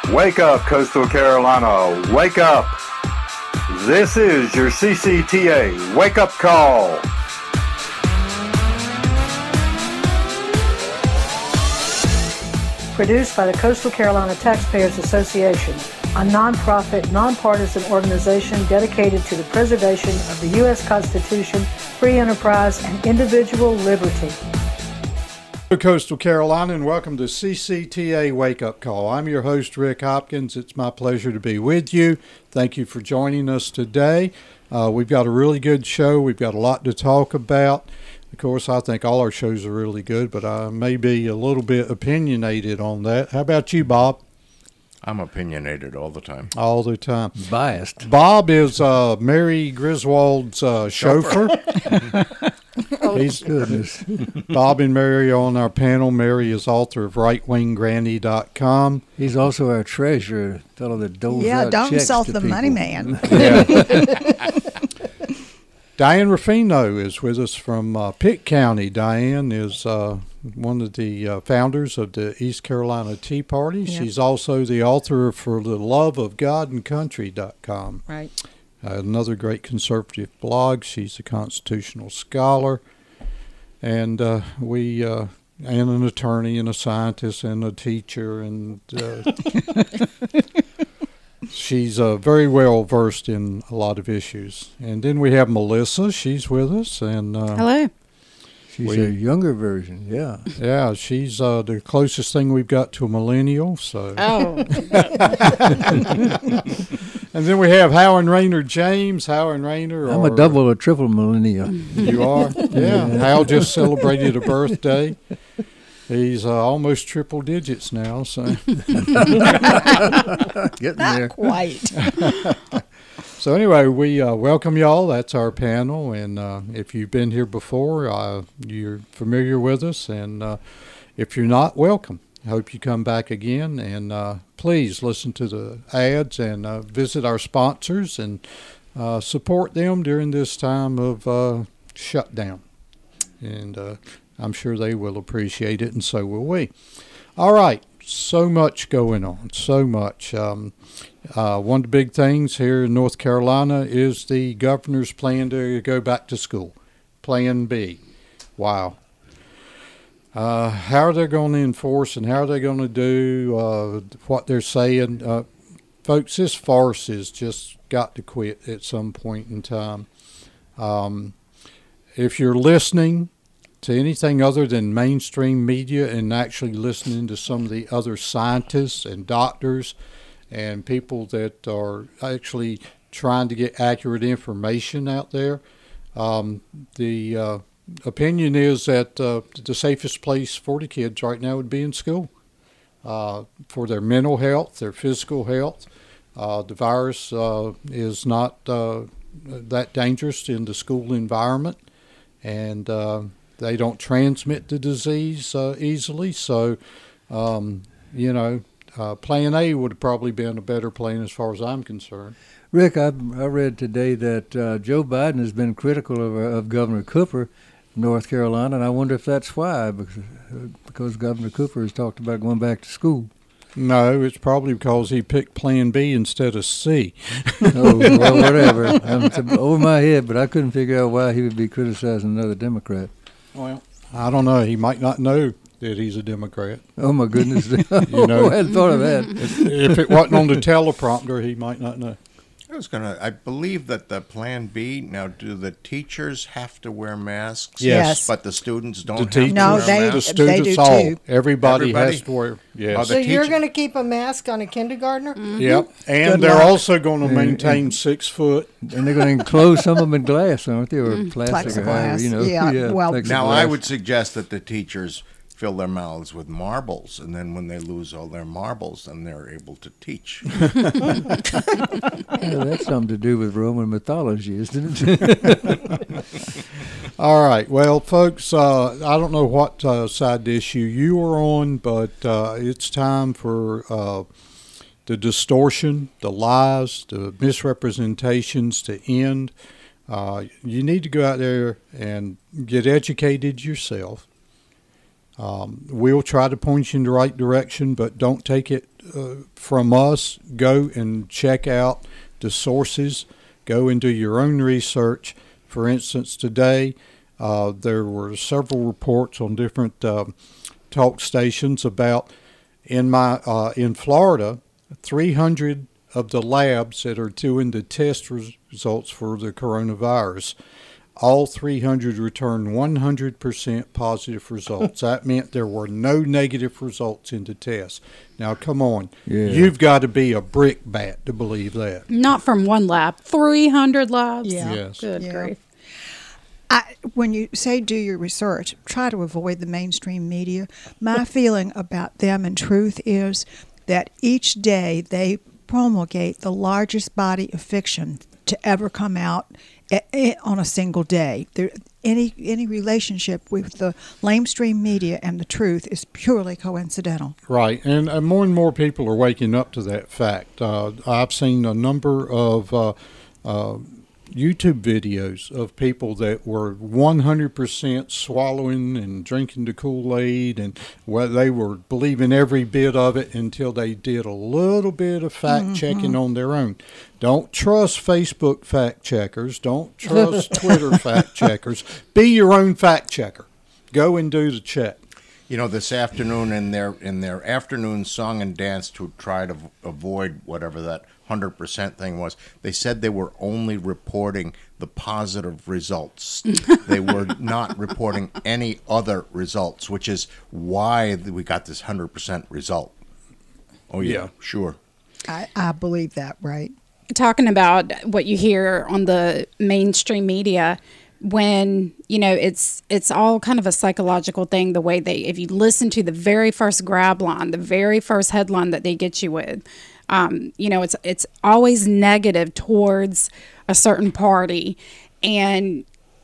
Wake up, Coastal Carolina. Wake up. This is your CCTA wake-up call. Produced by the Coastal Carolina Taxpayers Association, a nonprofit, nonpartisan organization dedicated to the preservation of the U.S. Constitution, free enterprise, and individual liberty. Coastal Carolina, and welcome to CCTA Wake Up Call. I'm your host, Rick Hopkins. It's my pleasure to be with you. Thank you for joining us today. We've got a really good show. We've got a lot to talk about. Of course, I think all our shows are really good, but I may be a little bit opinionated on that. How about you, Bob? I'm opinionated all the time. All the time. Biased. Bob is Mary Griswold's chauffeur. He's Goodness. Bob and Mary are on our panel. Mary is author of RightWingGranny.com. He's also our treasurer, fellow that doles out don't checks insult to the people. money man. Yeah. Diane Ruffino is with us from Pitt County. Diane is one of the founders of the East Carolina Tea Party. Yep. She's also the author for the loveofgodandcountry.com. Right. Another great conservative blog. She's a constitutional scholar, and and an attorney and a scientist and a teacher, and she's very well versed in a lot of issues. And then we have Melissa. She's with us, and Hello. She's a younger version, yeah. yeah, she's the closest thing we've got to a millennial. So. Oh. And then we have Howard Rayner James. Howard Rayner. I'm a double or triple millennial. You are? Yeah. Hal just celebrated a birthday. He's almost triple digits now. So. Getting Not there. quite. So anyway, we welcome y'all. That's our panel. And if you've been here before, you're familiar with us. And if you're not, welcome. I hope you come back again, and please listen to the ads and visit our sponsors and support them during this time of shutdown. And I'm sure they will appreciate it, and so will we. All right, so much going on, so much. One of the big things here in North Carolina is the governor's plan to go back to school, Plan B. Wow. How are they going to enforce, and how are they going to do what they're saying? Folks, this farce has just got to quit at some point in time. If you're listening to anything other than mainstream media and actually listening to some of the other scientists and doctors and people that are actually trying to get accurate information out there, the opinion is that the safest place for the kids right now would be in school for their mental health, their physical health. The virus is not that dangerous in the school environment, and they don't transmit the disease easily. So, Plan A would have probably been a better plan as far as I'm concerned. Rick, I read today that Joe Biden has been critical of Governor Cooper, North Carolina, and I wonder if that's why, because Governor Cooper has talked about going back to school. No, it's probably because he picked Plan B instead of C. Oh, well, whatever. It's over my head, but I couldn't figure out why he would be criticizing another Democrat. Well, I don't know. He might not know that he's a Democrat. Oh, my goodness. I hadn't thought of that. If it wasn't on the teleprompter, he might not know. I believe that the Plan B, now do the teachers have to wear masks? Yes. But the students don't The have teachers, to No, wear they- the masks? students, do all. too. Everybody Everybody? has to wear. Oh, Yes. the So you're teacher- going to keep a mask on a kindergartner? Yep. And Good they're luck. also going to maintain 6 foot. And they're going to enclose some of them in glass, aren't they, or plastic or however, Plexiglass. Yeah, well- plexiglass. Now, I would suggest that the teachers fill their mouths with marbles, and then when they lose all their marbles, then they're able to teach. Yeah, that's something to do with Roman mythology, isn't it? All right. Well, folks, I don't know what side issue you are on, but it's time for the distortion, the lies, the misrepresentations to end. You need to go out there and get educated yourself. We'll try to point you in the right direction, but don't take it from us, go and check out the sources. Go and do your own research. For instance, today there were several reports on different talk stations about in Florida, 300 of the labs that are doing the test results for the coronavirus, all 300 returned 100% positive results. That meant there were no negative results in the test. Now, come on. Yeah. You've got to be a brickbat to believe that. Not from one lab, 300 labs. Yeah. Yes. Good grief. When you say do your research, try to avoid the mainstream media. My feeling about them and Truth is that each day they promulgate the largest body of fiction to ever come out on a single day. Any relationship with the mainstream media and the Truth is purely coincidental. Right, and more people are waking up to that fact. I've seen a number of YouTube videos of people that were 100% swallowing and drinking the Kool-Aid, and they were believing every bit of it until they did a little bit of fact checking on their own. Don't trust Facebook fact checkers. Don't trust Twitter fact checkers. Be your own fact checker. Go and do the check. You know, this afternoon in their afternoon song and dance to try to avoid whatever that 100% thing was, they said they were only reporting the positive results. They were not reporting any other results, which is why we got this 100% result. Oh, yeah. Sure. I believe that, right? Talking about what you hear on the mainstream media, when, it's all kind of a psychological thing, the way if you listen to the very first grab line, the very first headline that they get you with, it's always negative towards a certain party. And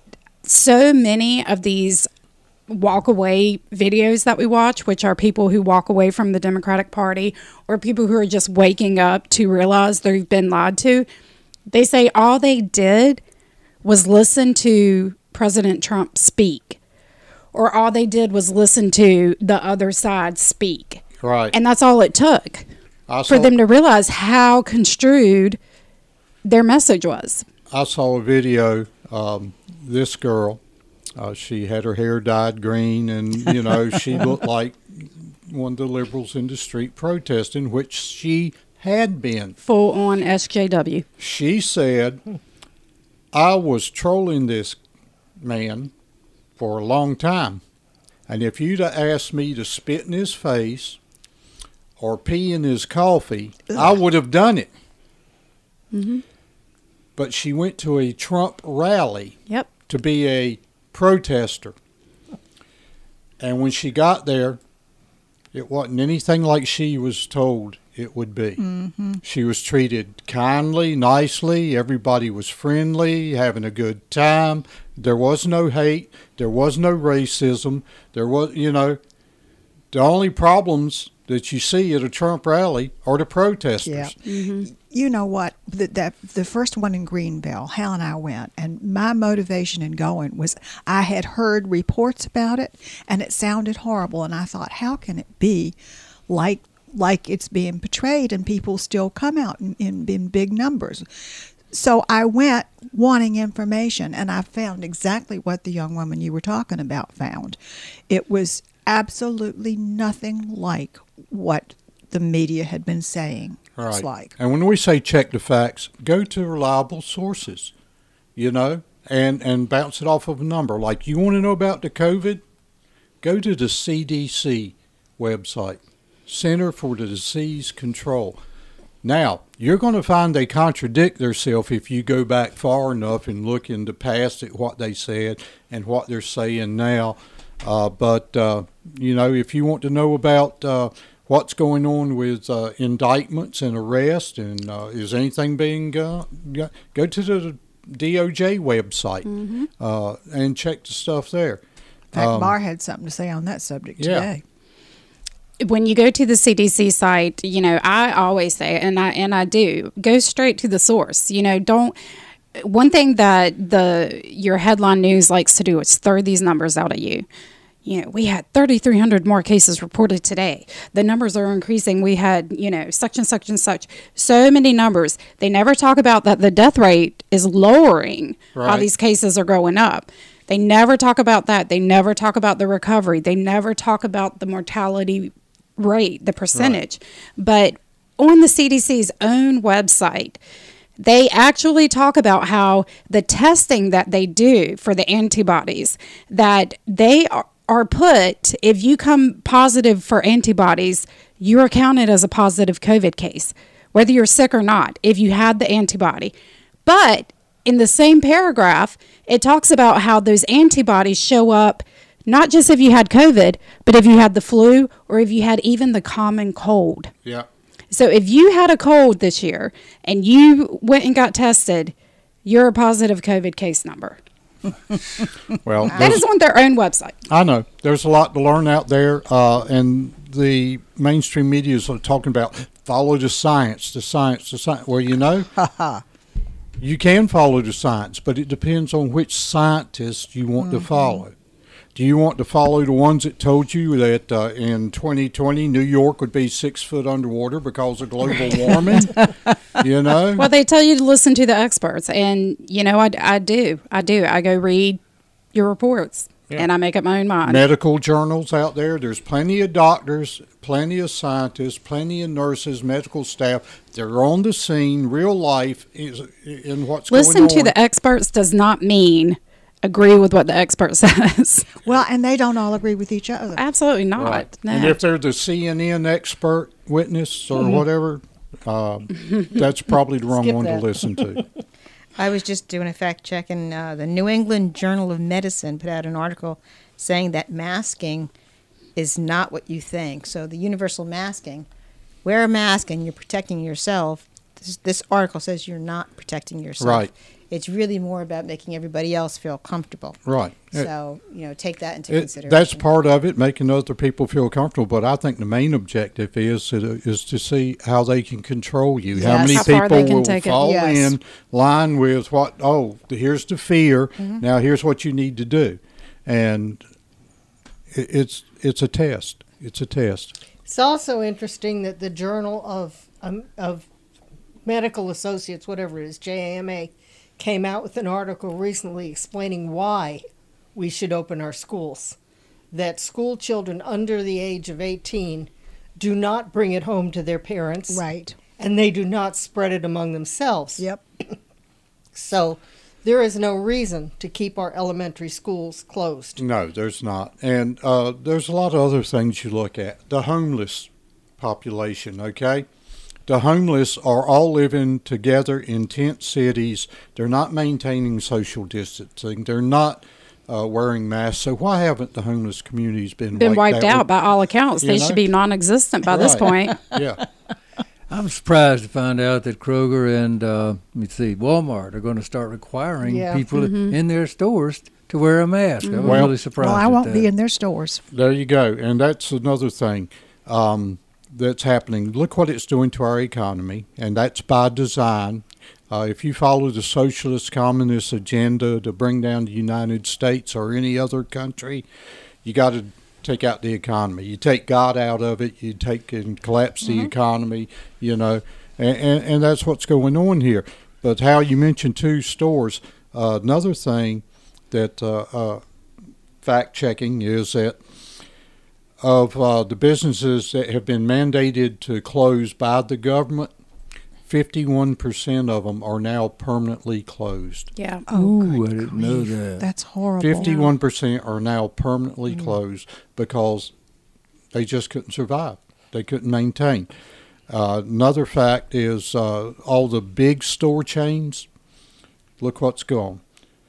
so many of these walk away videos that we watch, which are people who walk away from the Democratic Party or people who are just waking up to realize they've been lied to, they say all they did was listen to President Trump speak, or all they did was listen to the other side speak. Right. And that's all it took for them to realize how construed their message was. I saw a video, this girl, she had her hair dyed green, and, she looked like one of the liberals in the street protesting, which she had been. Full on SJW. She said, I was trolling this man for a long time, and if you'd have asked me to spit in his face or pee in his coffee, I would have done it. Mm-hmm. But she went to a Trump rally to be a protester. And when she got there, it wasn't anything like she was told it would be. Mm-hmm. She was treated kindly, nicely. Everybody was friendly, having a good time. There was no hate. There was no racism. There was, the only problems that you see at a Trump rally are the protesters. Yeah. Mm-hmm. You know what? The first one in Greenville, Hal and I went, and my motivation in going was I had heard reports about it, and it sounded horrible, and I thought, how can it be like it's being portrayed, and people still come out in big numbers? So I went wanting information, and I found exactly what the young woman you were talking about found. It was absolutely nothing like what the media had been saying. Right. It's like. And when we say check the facts, go to reliable sources, and bounce it off of a number. Like, you want to know about the COVID? Go to the CDC website, Center for the Disease Control. Now, you're going to find they contradict themselves if you go back far enough and look in the past at what they said and what they're saying now. But if you want to know about what's going on with indictments and arrests and is anything being go to the DOJ website and check the stuff there. In fact, Barr had something to say on that subject today. When you go to the CDC site, I always say, and I do, go straight to the source. Don't. One thing that your headline news likes to do is throw these numbers out at you. we had 3,300 more cases reported today. The numbers are increasing. We had, such and such and such. So many numbers. They never talk about that the death rate is lowering while Right. these cases are going up. They never talk about that. They never talk about the recovery. They never talk about the mortality rate, the percentage. But on the CDC's own website, they actually talk about how the testing that they do for the antibodies, that they are put, if you come positive for antibodies, you are counted as a positive COVID case, whether you're sick or not, if you had the antibody. But in the same paragraph, it talks about how those antibodies show up not just if you had COVID, but if you had the flu or if you had even the common cold. Yeah. So if you had a cold this year and you went and got tested, you're a positive COVID case number. Well, That is on their own website. I know there's a lot to learn out there, and the mainstream media is talking about follow the science, the science, the science. Well, you can follow the science, but it depends on which scientist you want to follow. Do you want to follow the ones that told you that in 2020 New York would be 6 foot underwater because of global warming? Well, they tell you to listen to the experts, and I do. I go read your reports, and I make up my own mind. Medical journals out there. There's plenty of doctors, plenty of scientists, plenty of nurses, medical staff. They're on the scene, real life is in what's going on. Listen to the experts does not mean agree with what the expert says. Well, and they don't all agree with each other. Absolutely not. Right. No. And if they're the CNN expert witness or whatever, that's probably the wrong Skip one that. to listen to. I was just doing a fact check, and the New England Journal of Medicine put out an article saying that masking is not what you think. So the universal masking, wear a mask and you're protecting yourself. This article says you're not protecting yourself. Right. It's really more about making everybody else feel comfortable. Right. So, take that into consideration. That's part of it, making other people feel comfortable. But I think the main objective is to see how they can control you. How Yes. many How far they people can will take it. fall Yes. in line with what, here's the fear. Now here's what you need to do. And it's a test. It's a test. It's also interesting that the Journal of Medical Associates, whatever it is, JAMA, came out with an article recently explaining why we should open our schools. That school children under the age of 18 do not bring it home to their parents. Right. And they do not spread it among themselves. Yep. So there is no reason to keep our elementary schools closed. No, there's not. And there's a lot of other things you look at. The homeless population, okay? The homeless are all living together in tent cities. They're not maintaining social distancing. They're not wearing masks. So why haven't the homeless communities been wiped out by all accounts? You They know? should be non-existent by this point. Yeah. I'm surprised to find out that Kroger and Walmart are going to start requiring Yeah. people in their stores to wear a mask. I was Well- really surprised. Well, I at won't that. be in their stores. There you go. And that's another thing that's happening. Look what it's doing to our economy, and that's by design. If you follow the socialist communist agenda to bring down the United States or any other country, you got to take out the economy. You take God out of it, you take and collapse the economy, and that's what's going on here. But how you mentioned two stores, another thing that fact checking is that of the businesses that have been mandated to close by the government, 51% of them are now permanently closed. Yeah. Ooh, I didn't know that. That's horrible. 51% are now permanently closed because they just couldn't survive. They couldn't maintain. Another fact is all the big store chains, look what's gone.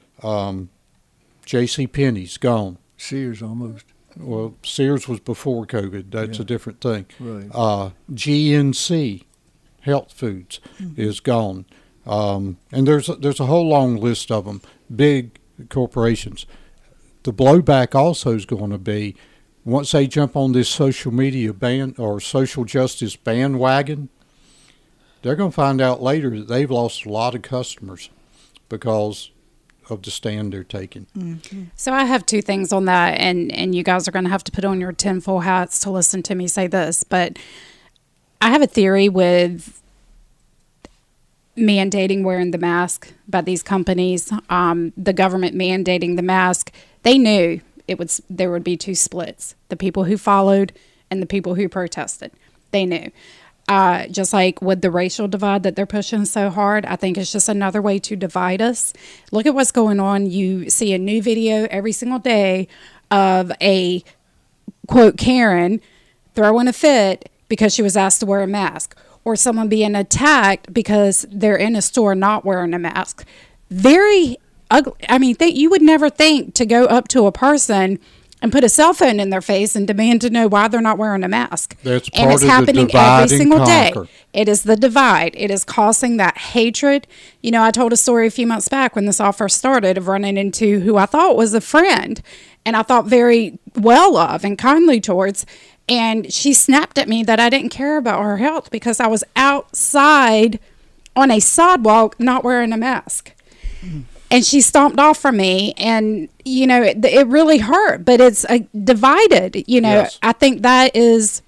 JCPenney's gone. Sears almost. Well, Sears was before COVID. That's Yeah. a different thing. Right. GNC, Health Foods, is gone. And there's a whole long list of them, big corporations. The blowback also is going to be, once they jump on this social media or social justice bandwagon, they're going to find out later that they've lost a lot of customers because of the stand they're taking. Mm-hmm. So I have two things on that, and you guys are going to have to put on your tinfoil hats to listen to me say this, but I have a theory with mandating wearing the mask by these companies, the government mandating the mask. They knew there would be two splits, the people who followed and the people who protested. They knew. Just like with the racial divide that they're pushing so hard, I think it's just another way to divide us. Look at what's going on. You see a new video every single day of a, quote, Karen throwing a fit because she was asked to wear a mask, or someone being attacked because they're in a store not wearing a mask. Very ugly. I mean, you would never think to go up to a person and put a cell phone in their face and demand to know why they're not wearing a mask. That's and part it's of the happening divide every and single day. conquer. It is the divide. It is causing that hatred. You know, I told a story a few months back when this all first started of running into who I thought was a friend and I thought very well of and kindly towards. And she snapped at me that I didn't care about her health because I was outside on a sidewalk not wearing a mask. And she stomped off from me, and, you know, it really hurt, but it's divided, you know. Yes. I think that is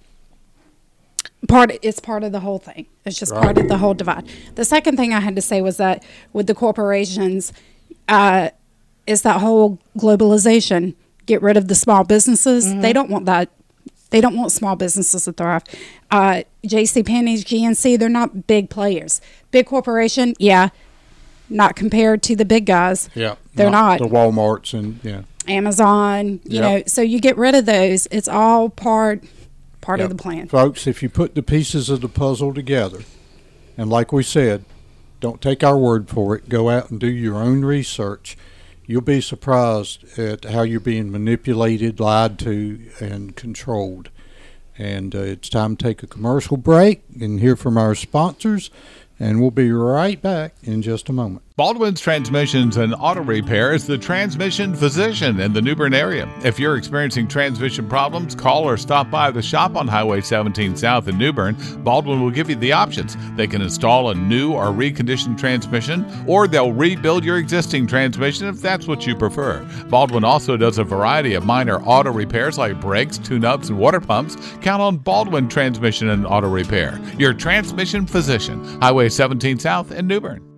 it's part of the whole thing. It's just part of the whole divide. The second thing I had to say was that with the corporations, is that whole globalization, get rid of the small businesses. Mm-hmm. They don't want that. They don't want small businesses to thrive. JCPenney's, GNC, they're not big players. Big corporation, yeah. Not compared to the big guys. Yeah. They're not. The Walmarts and, Amazon, you know, so you get rid of those. It's all part of the plan. Folks, if you put the pieces of the puzzle together, and like we said, don't take our word for it, go out and do your own research, you'll be surprised at how you're being manipulated, lied to, and controlled. And it's time to take a commercial break and hear from our sponsors. And we'll be right back in just a moment. Baldwin's Transmissions and Auto Repair is the transmission physician in the New Bern area. If you're experiencing transmission problems, call or stop by the shop on Highway 17 South in New Bern. Baldwin will give you the options. They can install a new or reconditioned transmission, or they'll rebuild your existing transmission if that's what you prefer. Baldwin also does a variety of minor auto repairs like brakes, tune-ups, and water pumps. Count on Baldwin Transmission and Auto Repair, your transmission physician. Highway 17 South in New Bern.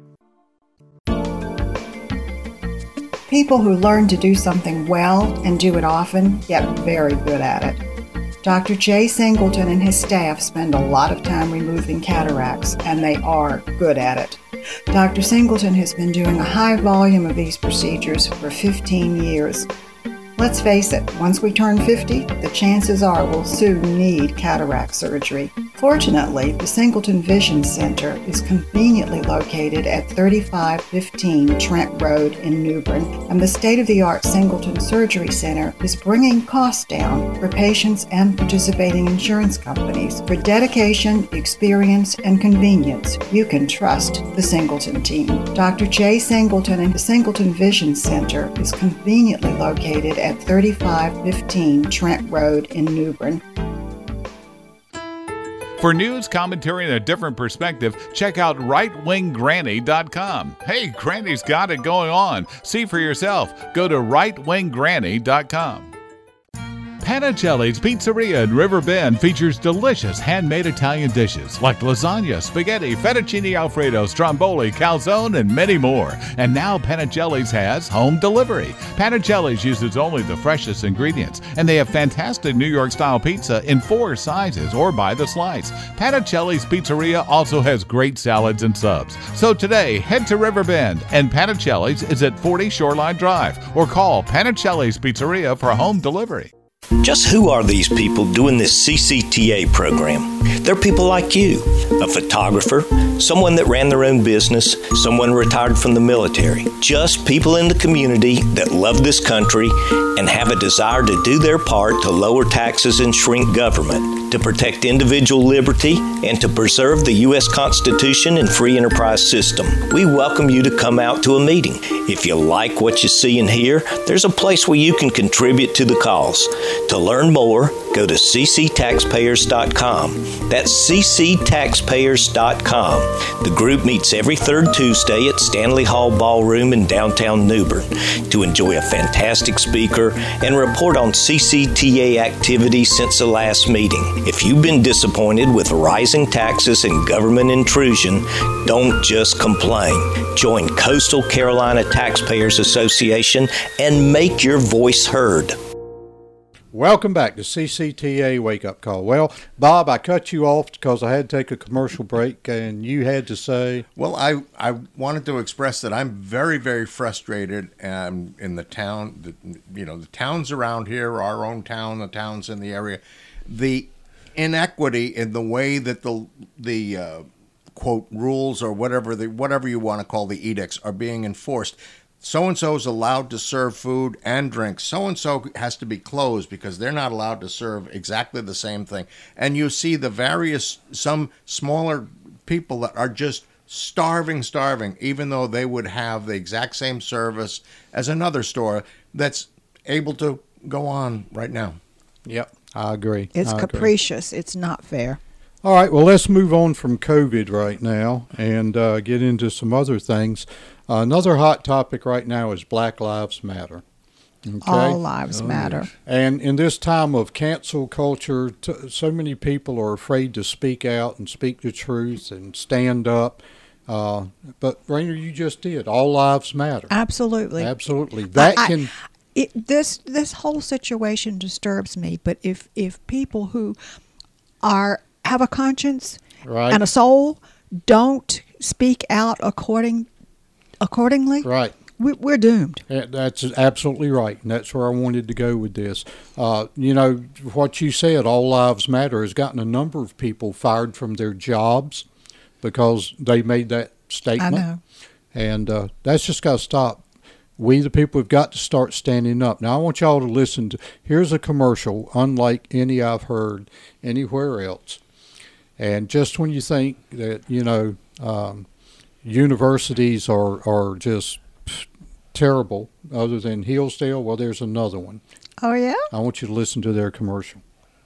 People who learn to do something well and do it often get very good at it. Dr. Jay Singleton and his staff spend a lot of time removing cataracts, and they are good at it. Dr. Singleton has been doing a high volume of these procedures for 15 years. Let's face it, once we turn 50, the chances are we'll soon need cataract surgery. Fortunately, the Singleton Vision Center is conveniently located at 3515 Trent Road in New Bern, and the state-of-the-art Singleton Surgery Center is bringing costs down for patients and participating insurance companies. For dedication, experience, and convenience, you can trust the Singleton team. Dr. Jay Singleton and the Singleton Vision Center is conveniently located at 3515 Trent Road in New Bern. For news, commentary, and a different perspective, check out rightwinggranny.com. Hey, Granny's got it going on. See for yourself. Go to rightwinggranny.com. Panicelli's Pizzeria in River Bend features delicious handmade Italian dishes like lasagna, spaghetti, fettuccine alfredo, stromboli, calzone, and many more. And now Panicelli's has home delivery. Panicelli's uses only the freshest ingredients, and they have fantastic New York-style pizza in 4 sizes or by the slice. Panicelli's Pizzeria also has great salads and subs. So today, head to River Bend, and Panicelli's is at 40 Shoreline Drive, or call Panicelli's Pizzeria for home delivery. Just who are these people doing this CCTA program? They're people like you, a photographer, someone that ran their own business, someone retired from the military. Just people in the community that love this country and have a desire to do their part to lower taxes and shrink government, to protect individual liberty, and to preserve the U.S. Constitution and free enterprise system. We welcome you to come out to a meeting. If you like what you see and hear, there's a place where you can contribute to the cause. To learn more, go to cctaxpayers.com. That's cctaxpayers.com. The group meets every third Tuesday at Stanley Hall Ballroom in downtown New Bern to enjoy a fantastic speaker and report on CCTA activities since the last meeting. If you've been disappointed with rising taxes and government intrusion, don't just complain. Join Coastal Carolina Taxpayers Association and make your voice heard. Welcome back to CCTA Wake Up Call. Well, Bob, I cut you off because I had to take a commercial break, and you had to say... Well, I wanted to express that I'm very, very frustrated in the town, the towns around here, our own town, the towns in the area, the inequity in the way that the quote, rules or whatever you want to call the edicts are being enforced. So-and-so is allowed to serve food and drinks. So-and-so has to be closed because they're not allowed to serve exactly the same thing. And you see some smaller people that are just starving, even though they would have the exact same service as another store that's able to go on right now. Yep, I agree. It's capricious. It's not fair. All right, well, let's move on from COVID right now and get into some other things. Another hot topic right now is Black Lives Matter. Okay? All lives matter. And in this time of cancel culture, so many people are afraid to speak out and speak the truth and stand up. But, Rainer, you just did. All lives matter. Absolutely. Absolutely. This whole situation disturbs me, but if people who have a conscience and a soul don't speak out accordingly, right, we're doomed. That's absolutely right, and that's where I wanted to go with this. What you said, all lives matter, has gotten a number of people fired from their jobs because they made that statement. I know. And that's just got to stop. We, the people, have got to start standing up. Now, I want y'all to listen to, here's a commercial unlike any I've heard anywhere else. And just when you think that, universities are just terrible, other than Hillsdale, well, there's another one. Oh, yeah? I want you to listen to their commercial.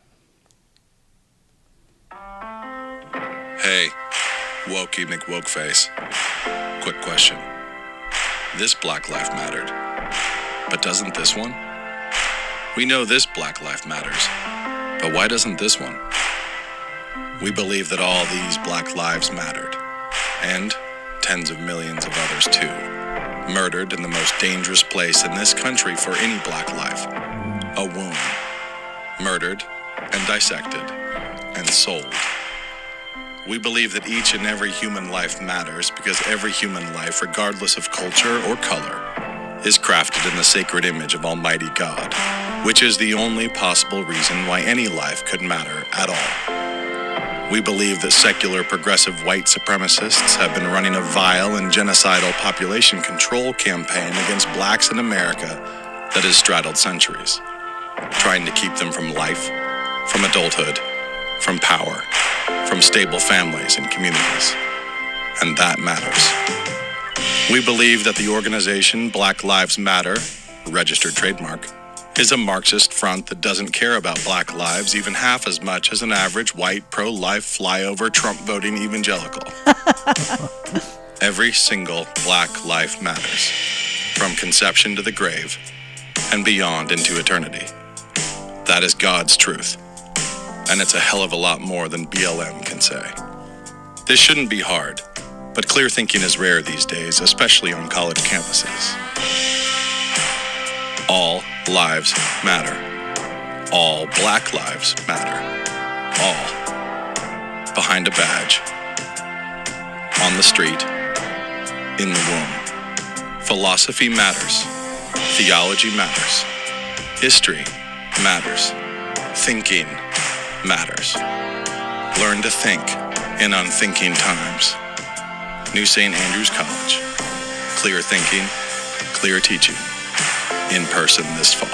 Hey, Wokey McWokeface. Quick question. This Black Life mattered, but doesn't this one? We know this Black Life matters, but why doesn't this one? We believe that all these Black lives mattered, and tens of millions of others too, murdered in the most dangerous place in this country for any Black life, a womb, murdered and dissected and sold. We believe that each and every human life matters because every human life, regardless of culture or color, is crafted in the sacred image of Almighty God, which is the only possible reason why any life could matter at all. We believe that secular progressive white supremacists have been running a vile and genocidal population control campaign against blacks in America that has straddled centuries, trying to keep them from life, from adulthood, from power, from stable families and communities. And that matters. We believe that the organization Black Lives Matter, registered trademark, is a Marxist front that doesn't care about Black lives even half as much as an average white pro-life flyover Trump-voting evangelical. Every single Black life matters, from conception to the grave and beyond into eternity. That is God's truth, and it's a hell of a lot more than BLM can say. This shouldn't be hard, but clear thinking is rare these days, especially on college campuses. All lives matter. All Black lives matter. All. Behind a badge. On the street. In the womb. Philosophy matters. Theology matters. History matters. Thinking matters. Learn to think in unthinking times. New St. Andrews College. Clear thinking, clear teaching. In person this fall.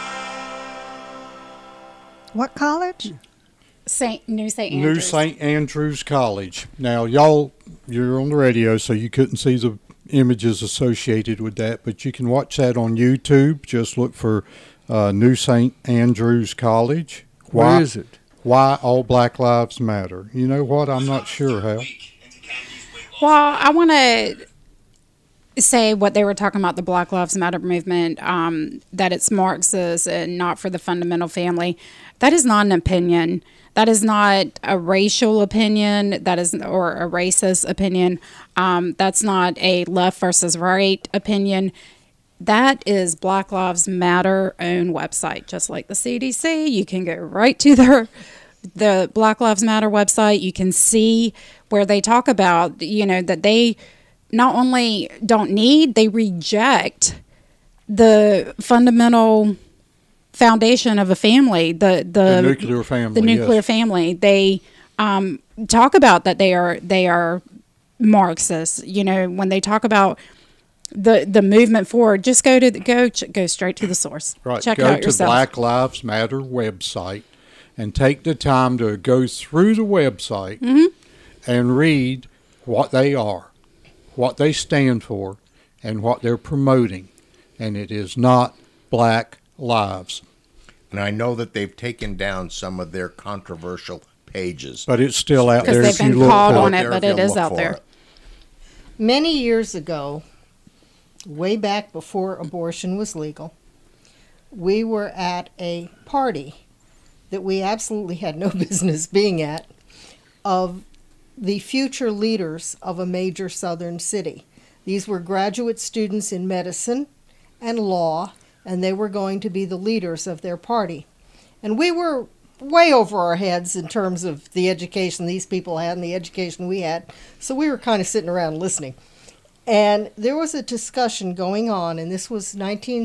What college? New St. Andrews. New St. Andrews College. Now, y'all, you're on the radio, so you couldn't see the images associated with that, but you can watch that on YouTube. Just look for New St. Andrews College, Where is it? Why all Black Lives Matter. You know what? I'm not sure, Hal. Well, I want to say what they were talking about, the Black Lives Matter movement, that it's Marxist and not for the fundamental family. That is not an opinion. That is not a racial opinion. That is, or a racist opinion. That's not a left versus right opinion. That is Black Lives Matter own website, just like the CDC. You can go right to the Black Lives Matter website. You can see where they talk about, that they not only don't need, they reject the fundamental foundation of a family, the nuclear family. The nuclear family. They talk about that they are Marxists. When they talk about the movement forward, just go straight to the source. Right. Check go it out yourself. to Black Lives Matter website and take the time to go through the website and read what they are, what they stand for, and what they're promoting. And it is not Black Lives. And I know that they've taken down some of their controversial pages. But it's still out there. Because they've been called on it, but it is out there. Many years ago, way back before abortion was legal, we were at a party that we absolutely had no business being at, of the future leaders of a major southern city. These were graduate students in medicine and law, and they were going to be the leaders of their party. And we were way over our heads in terms of the education these people had and the education we had, so we were kind of sitting around listening. And there was a discussion going on, and this was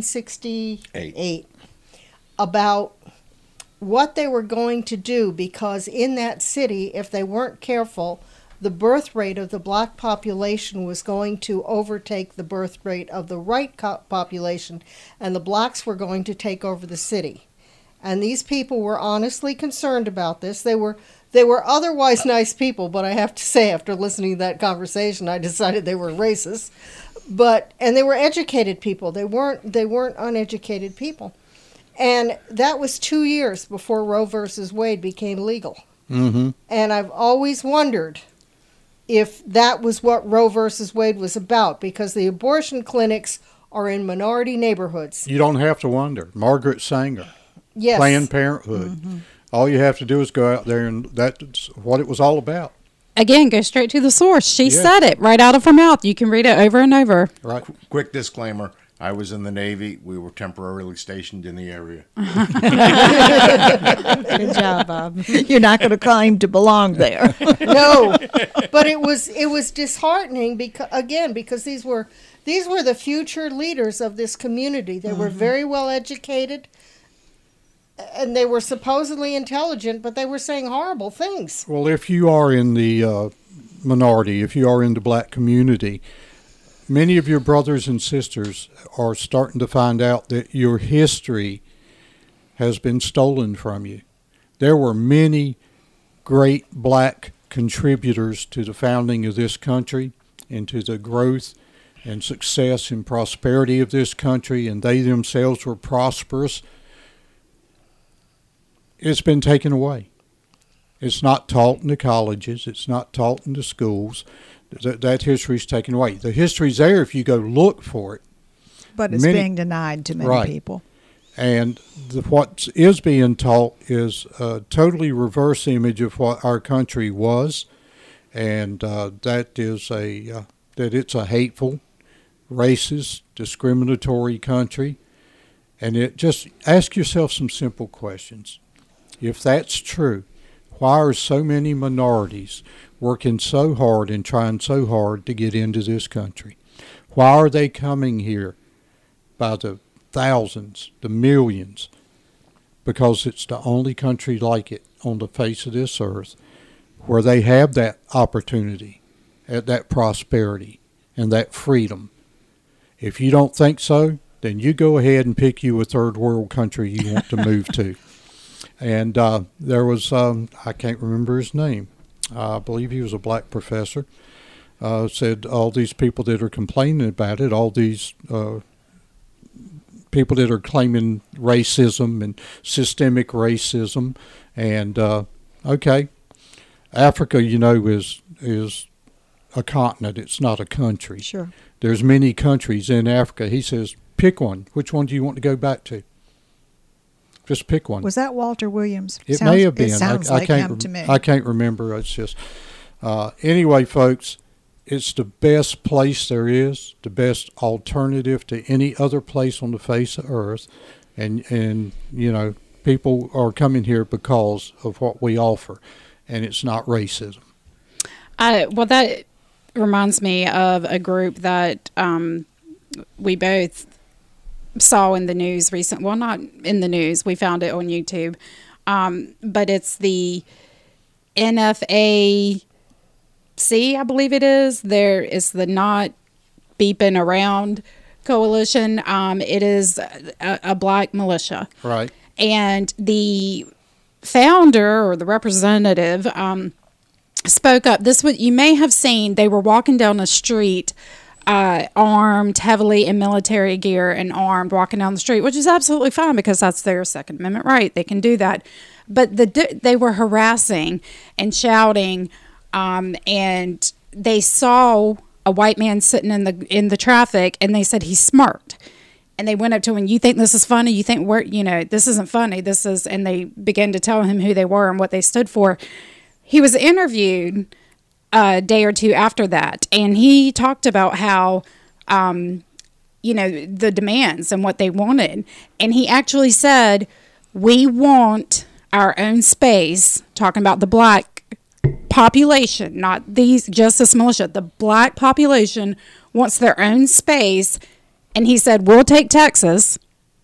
1968, about what they were going to do, because in that city, if they weren't careful, the birth rate of the black population was going to overtake the birth rate of the white population, and the blacks were going to take over the city. And these people were honestly concerned about this. They were otherwise nice people, but I have to say, after listening to that conversation, I decided they were racist. And they were educated people. They weren't uneducated people. And that was 2 years before Roe versus Wade became legal. Mm-hmm. And I've always wondered if that was what Roe versus Wade was about, because the abortion clinics are in minority neighborhoods. You don't have to wonder. Margaret Sanger, yes. Planned Parenthood. Mm-hmm. All you have to do is go out there, and that's what it was all about. Again, go straight to the source. She said it right out of her mouth. You can read it over and over. Right. Quick disclaimer. I was in the Navy. We were temporarily stationed in the area. Good job, Bob. You're not going to claim to belong there. No, but it was disheartening because these were the future leaders of this community. They were very well educated, and they were supposedly intelligent, but they were saying horrible things. Well, if you are in the minority, if you are in the black community, many of your brothers and sisters are starting to find out that your history has been stolen from you. There were many great black contributors to the founding of this country and to the growth and success and prosperity of this country, and they themselves were prosperous. It's been taken away. It's not taught in the colleges. It's not taught in the schools. That history is taken away. The history's there if you go look for it. But it's being denied to many people. And what is being taught is a totally reverse image of what our country was, and that it's a hateful, racist, discriminatory country. And just ask yourself some simple questions. If that's true, why are so many minorities working so hard and trying so hard to get into this country? Why are they coming here by the thousands, the millions? Because it's the only country like it on the face of this earth where they have that opportunity, that prosperity, and that freedom. If you don't think so, then you go ahead and pick you a third world country you want to move to. And there was, I can't remember his name. I believe he was a black professor, said all these people that are complaining about it, all these people that are claiming racism and systemic racism. And okay, Africa, is a continent. It's not a country. Sure. There's many countries in Africa. He says, pick one. Which one do you want to go back to? Just pick one. Was that Walter Williams? It may have been. It sounds like him to me. I can't remember. It's just anyway, folks. It's the best place there is, the best alternative to any other place on the face of Earth, and people are coming here because of what we offer, and it's not racism. Well, that reminds me of a group that we both saw in the news recently. Well, not in the news. We found it on YouTube, but it's the NFA. I believe it is. There is the Not Beeping Around Coalition. It is a black militia. Right. And the founder or the representative spoke up. This what you may have seen. They were walking down the street, armed heavily in military gear and armed, walking down the street, which is absolutely fine because that's their Second Amendment right. They can do that. But they were harassing and shouting. And they saw a white man sitting in the traffic, and they said he smirked. And they went up to him, "You think this is funny? You think this isn't funny? This is." And they began to tell him who they were and what they stood for. He was interviewed a day or two after that, and he talked about how, the demands and what they wanted. And he actually said, "We want our own space," talking about the black population, not these justice militia. The black population wants their own space, and he said, "We'll take Texas."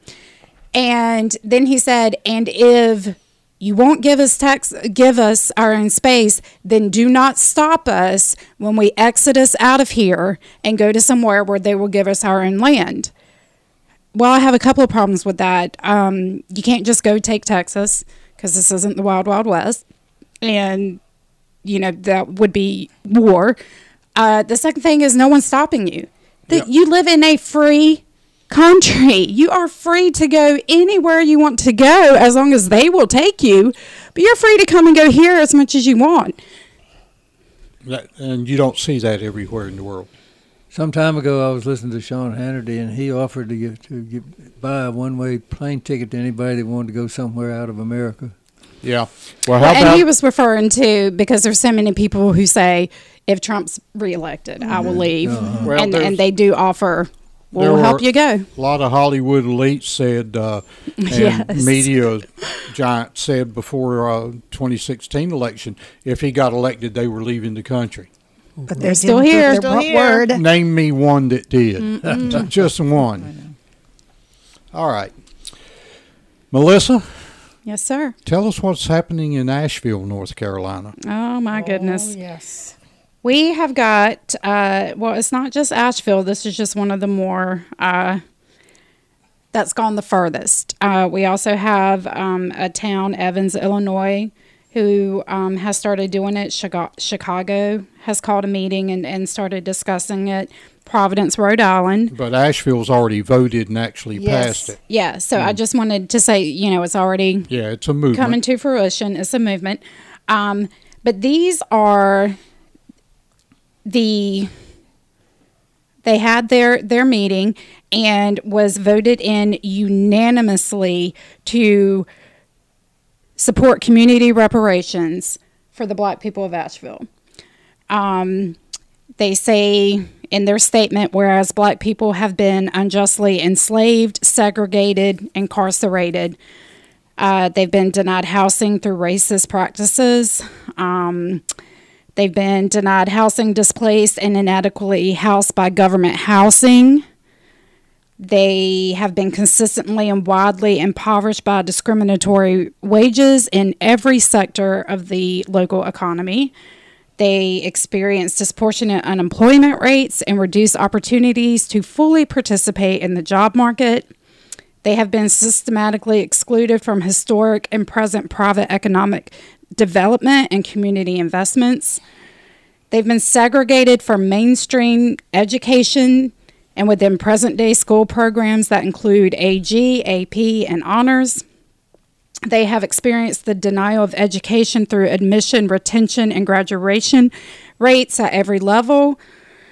And then he said, "And if you won't give us our own space, then do not stop us when we exodus out of here and go to somewhere where they will give us our own land." Well, I have a couple of problems with that. You can't just go take Texas because this isn't the Wild Wild West, and that would be war. The second thing is no one's stopping you. You live in a free country. You are free to go anywhere you want to go as long as they will take you. But you're free to come and go here as much as you want. And you don't see that everywhere in the world. Some time ago, I was listening to Sean Hannity, and he offered to buy a one-way plane ticket to anybody that wanted to go somewhere out of America. Yeah. Well, how about, he was referring to, because there's so many people who say, if Trump's reelected, I will leave. Well, and they do offer, we'll help you go. A lot of Hollywood elites said, and media giants said before 2016 election, if he got elected, they were leaving the country. But they're still here. Word. Name me one that did. Just one. All right. Melissa? Yes, sir. Tell us what's happening in Asheville, North Carolina. Oh, my goodness. Yes. We have got, it's not just Asheville. This is just one of the more, that's gone the furthest. We also have a town, Evans, Illinois, who has started doing it. Chicago has called a meeting and started discussing it. Providence, Rhode Island. But Asheville's already voted and actually passed it. Yeah, so I just wanted to say, it's already it's a movement. Coming to fruition. It's a movement. But these are they had their meeting and was voted in unanimously to support community reparations for the black people of Asheville. They say in their statement, whereas black people have been unjustly enslaved, segregated, incarcerated, they've been denied housing through racist practices. They've been denied housing, displaced, and inadequately housed by government housing. They have been consistently and widely impoverished by discriminatory wages in every sector of the local economy. They experience disproportionate unemployment rates and reduced opportunities to fully participate in the job market. They have been systematically excluded from historic and present private economic development and community investments. They've been segregated from mainstream education and within present-day school programs that include AG, AP, and honors. They have experienced the denial of education through admission, retention, and graduation rates at every level.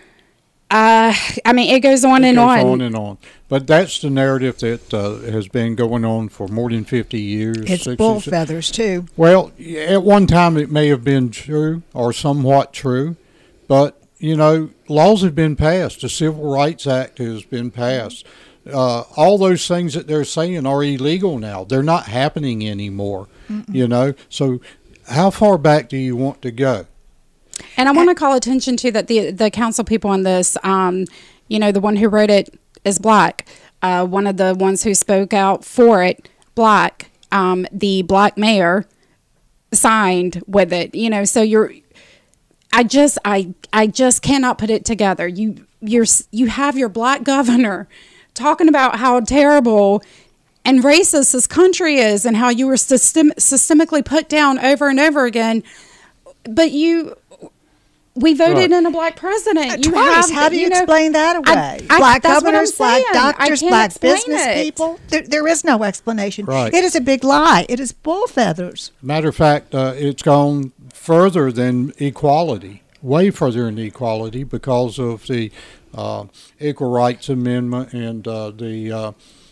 It goes on and on. On and on. But that's the narrative that has been going on for more than 50 years. It's bull feathers, too. Well, at one time it may have been true or somewhat true, but, laws have been passed. The Civil Rights Act has been passed. All those things that they're saying are illegal now. They're not happening anymore, So how far back do you want to go? And I want to call attention to that the council people on this, the one who wrote it is black. One of the ones who spoke out for it, black. The black mayor signed with it. So I just cannot put it together. You have your black governor talking about how terrible and racist this country is and how you were systemically put down over and over again, but we voted in a black president. Twice. How do you explain that away? Black governors, black doctors, black business people. There is no explanation. Right. It is a big lie. It is bull feathers. Matter of fact, it's gone further than equality, way further than equality, because of the Equal Rights Amendment and the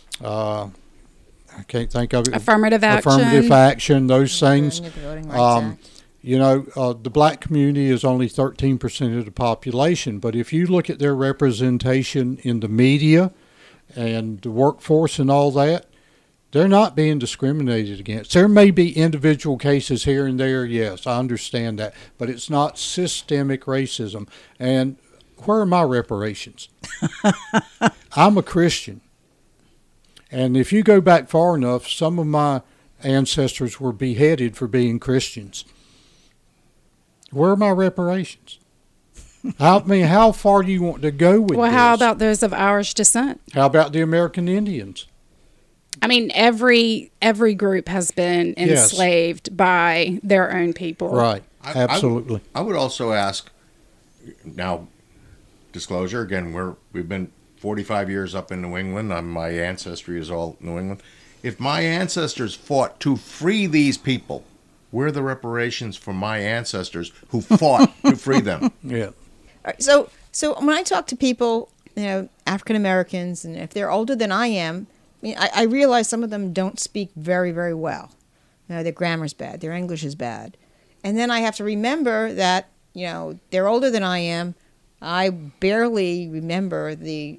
I can't think of it. Affirmative action, those things. The black community is only 13% of the population, but if you look at their representation in the media and the workforce and all that, they're not being discriminated against. There may be individual cases here and there, yes, I understand that, but it's not systemic racism. And where are my reparations? I'm a Christian. And if you go back far enough, some of my ancestors were beheaded for being Christians. Where are my reparations? How far do you want to go with this? Well, how about those of Irish descent? How about the American Indians? Every group has been enslaved by their own people. Right, absolutely. I would also ask, now, disclosure, again, we've been 45 years up in New England. My ancestry is all New England. If my ancestors fought to free these people, where are the reparations for my ancestors who fought to free them? Yeah. All right, so when I talk to people, African Americans, and if they're older than I am, I realize some of them don't speak very, very well. Their grammar's bad, their English is bad. And then I have to remember that, they're older than I am. I barely remember the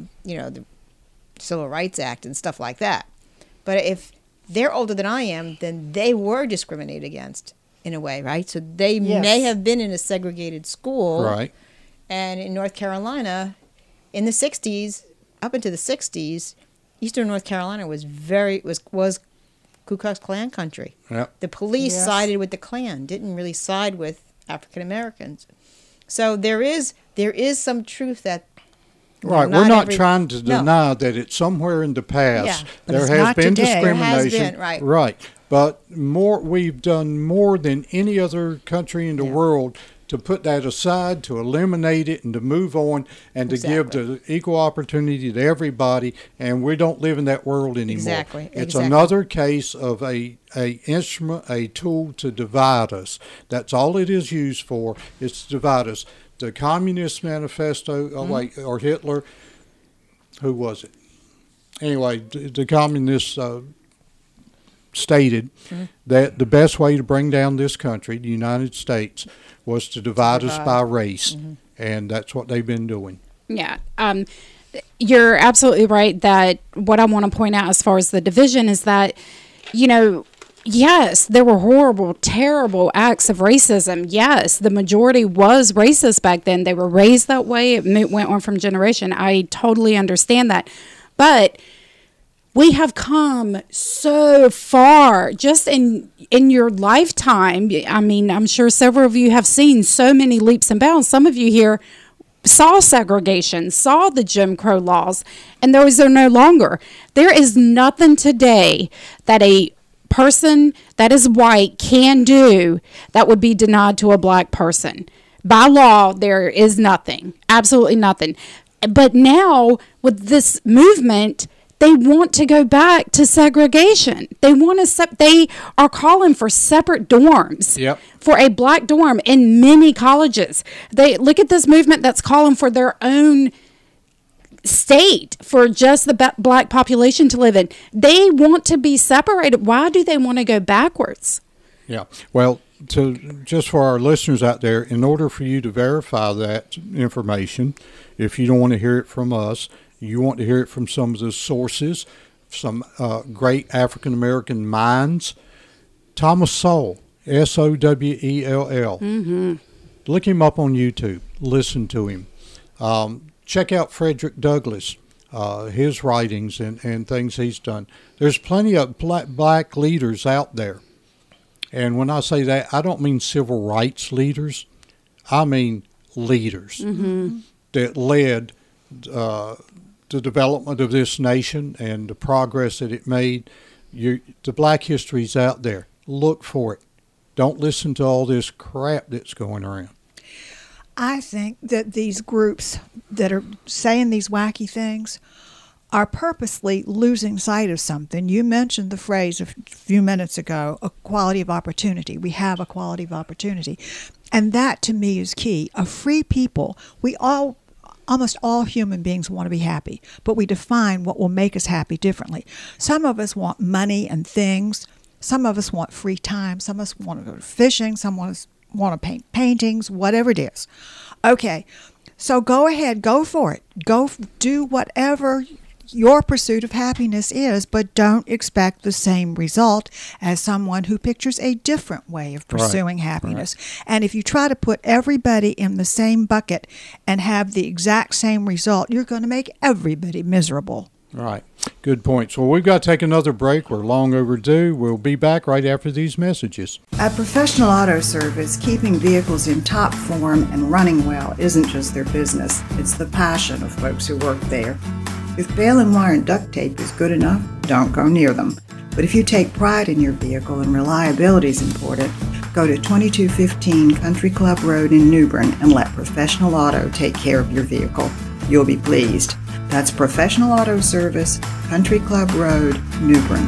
Civil Rights Act and stuff like that. But if they're older than I am, then they were discriminated against in a way, right? So they may have been in a segregated school. Right. And in North Carolina, in the 60s, up into the 60s, Eastern North Carolina was Ku Klux Klan country. Yep. The police sided with the Klan, didn't really side with African Americans. So there is some truth that right. We're not trying to deny that it's somewhere in the past there has been discrimination. Right. But we've done more than any other country in the world to put that aside, to eliminate it, and to move on, and to give the equal opportunity to everybody. And we don't live in that world anymore. Exactly. It's another case of a instrument, a tool to divide us. That's all it is used for. It's to divide us. The Communist Manifesto, or Hitler, who was it? Anyway, the communists stated that the best way to bring down this country, the United States, was to divide us by race, and that's what they've been doing. Yeah. You're absolutely right that what I want to point out as far as the division is that, yes, there were horrible, terrible acts of racism. Yes, the majority was racist back then. They were raised that way. It went on from generation. I totally understand that. But we have come so far just in your lifetime. I'm sure several of you have seen so many leaps and bounds. Some of you here saw segregation, saw the Jim Crow laws, and those are no longer. There is nothing today that a person that is white can do that would be denied to a black person. By law, there is nothing, absolutely nothing. But now with this movement, they want to go back to segregation. They want to. They are calling for separate dorms. Yep. For a black dorm in many colleges. They look at this movement that's calling for their own state for just the black population to live in. They want to be separated. Why do they want to go backwards? Yeah. Well, just for our listeners out there, in order for you to verify that information, if you don't want to hear it from us, you want to hear it from some of the sources, some great African-American minds. Thomas Sowell, Sowell. Mm-hmm. Look him up on YouTube. Listen to him. Check out Frederick Douglass, his writings and things he's done. There's plenty of black leaders out there. And when I say that, I don't mean civil rights leaders. I mean leaders that led the development of this nation and the progress that it made. The black history's out there. Look for it. Don't listen to all this crap that's going around. I think that these groups that are saying these wacky things are purposely losing sight of something. You mentioned the phrase a few minutes ago, equality of opportunity. We have equality of opportunity. And that, to me, is key. A free people, almost all human beings want to be happy, but we define what will make us happy differently. Some of us want money and things. Some of us want free time. Some of us want to go fishing. Some of us want to paint paintings, whatever it is. Okay, so go ahead, go for it. Go do whatever your pursuit of happiness is, but don't expect the same result as someone who pictures a different way of pursuing happiness. Right. And if you try to put everybody in the same bucket and have the exact same result, you're going to make everybody miserable. Right. Good points. Well, we've got to take another break. We're long overdue. We'll be back right after these messages. At Professional Auto Service, keeping vehicles in top form and running well isn't just their business. It's the passion of folks who work there. If bale and wire and duct tape is good enough, don't go near them. But if you take pride in your vehicle and reliability is important, go to 2215 Country Club Road in New Bern and let Professional Auto take care of your vehicle. You'll be pleased. That's Professional Auto Service, Country Club Road, New Bern.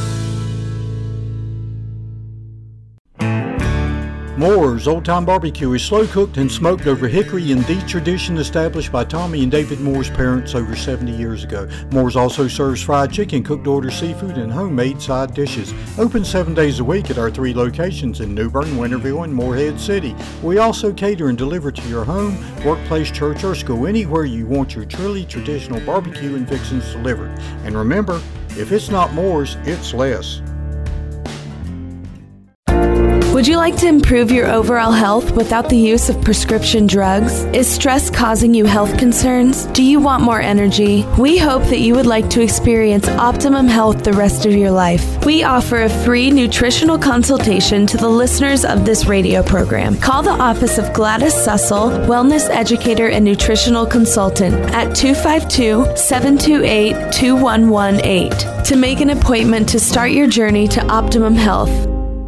Moore's Old Time Barbecue is slow cooked and smoked over hickory in the tradition established by Tommy and David Moore's parents over 70 years ago. Moore's also serves fried chicken, cooked to order seafood, and homemade side dishes. Open 7 days a week at our 3 locations in New Bern, Winterville, and Morehead City. We also cater and deliver to your home, workplace, church, or school, anywhere you want your truly traditional barbecue and fixings delivered. And remember, if it's not Moore's, it's less. Would you like to improve your overall health without the use of prescription drugs? Is stress causing you health concerns? Do you want more energy? We hope that you would like to experience optimum health the rest of your life. We offer a free nutritional consultation to the listeners of this radio program. Call the office of Gladys Sussel, Wellness Educator and Nutritional Consultant at 252-728-2118 to make an appointment to start your journey to optimum health.